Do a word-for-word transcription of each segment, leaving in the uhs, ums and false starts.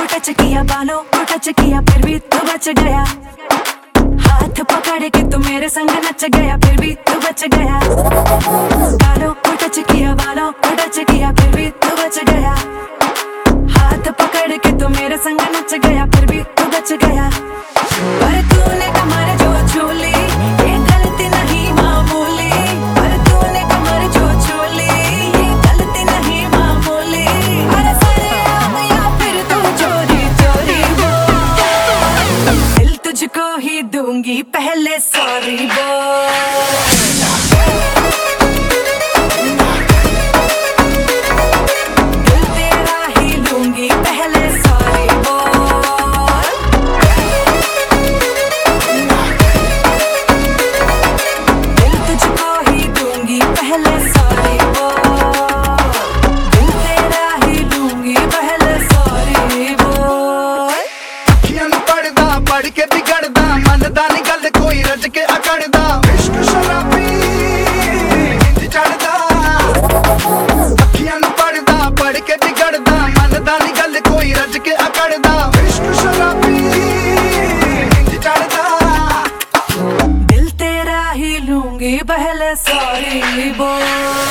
Touch किया, बालों को टच किया, फिर भी तू बच गया। हाथ पकड़ के तू मेरे संग नच गया, फिर भी तू बच गया। बालों को टच किया, बालों को टच किया, फिर भी तू बच गया। हाथ पकड़ के तू मेरे संग नच गया, फिर भी तू बच गया। पर तूने कमर जो छू ली, ये गलती नहीं मामूली। पर तूने कमर जो छू ली, ये गलती नहीं मामूली। अरे सरेआम या फिर तू चोरी चोरी बोल, दिल तुझको ही दूंगी पहले सॉरी बोल। पहले सॉरी बोल।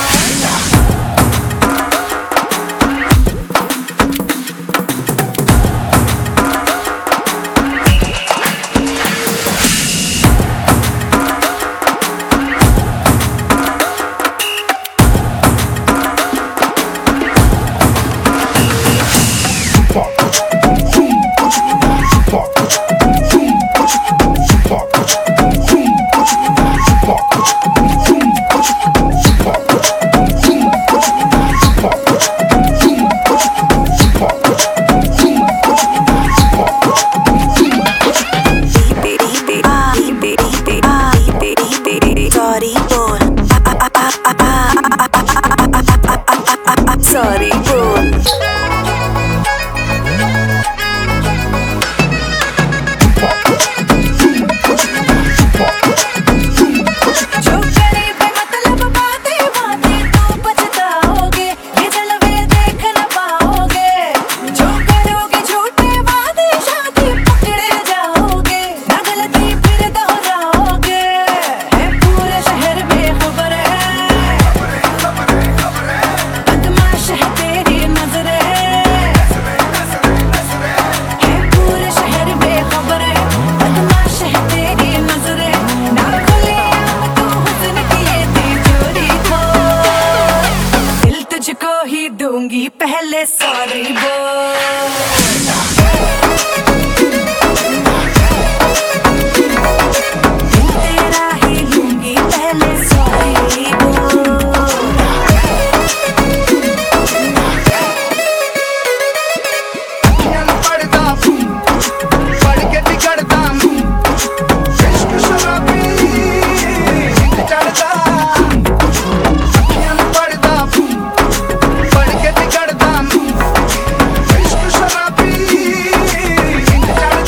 Sorry बोल। जो करे बेमतलब बातें बातें तो पछताओगे, ये जलवे देख न पाओगे। जो करोगे झूठे वादे शादी पकड़े जाओगे, ना गलती फिर दोहराओगे। है पूरे शहर में खबर है, बदमाश है तेरी नजरें। है पूरे शहर में खबर है, बदमाश है तेरी नजरें। ना खुलेआम तू हुस्न किए थी चोरी को, दिल तुझको ही दूंगी पहले सॉरी बोल।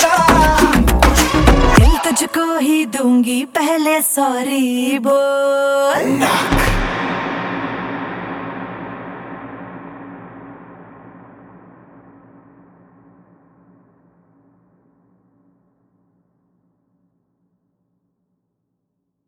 दूंगी पहले सॉरी बोल।